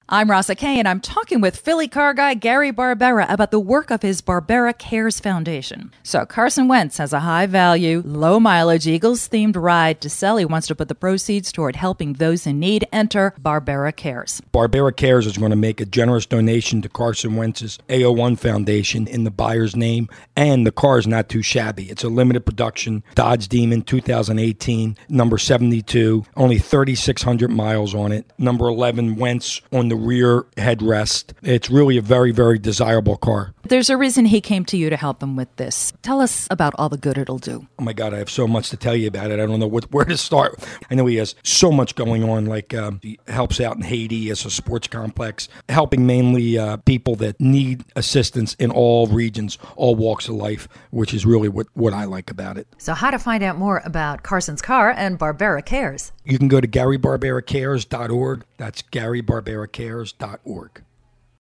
I'm Rasa Kay, and I'm talking with Philly car guy Gary Barbera about the work of his Barbera Cares Foundation. So Carson Wentz has a high-value, low-mileage Eagles-themed ride to sell. He wants to put the proceeds toward helping those in need. Enter Barbera Cares. Barbera Cares is going to make a generous donation to Carson Wentz's AO1 Foundation in the buyer's name, and the car is not too shabby. It's a limited production Dodge Demon 2018, number 72, only 3,600 miles on it, number 11 Wentz on the rear headrest. It's really a very, very desirable car. There's a reason he came to you to help him with this. Tell us about all the good it'll do. Oh my God, I have so much to tell you about it. I don't know where to start. I know he has so much going on, like he helps out in Haiti as a sports complex, helping mainly people that need assistance in all regions, all walks of life, which is really what I like about it. So how to find out more about Carson's car and Barbera Cares? You can go to GaryBarberaCares.org. That's GaryBarberaCares.org.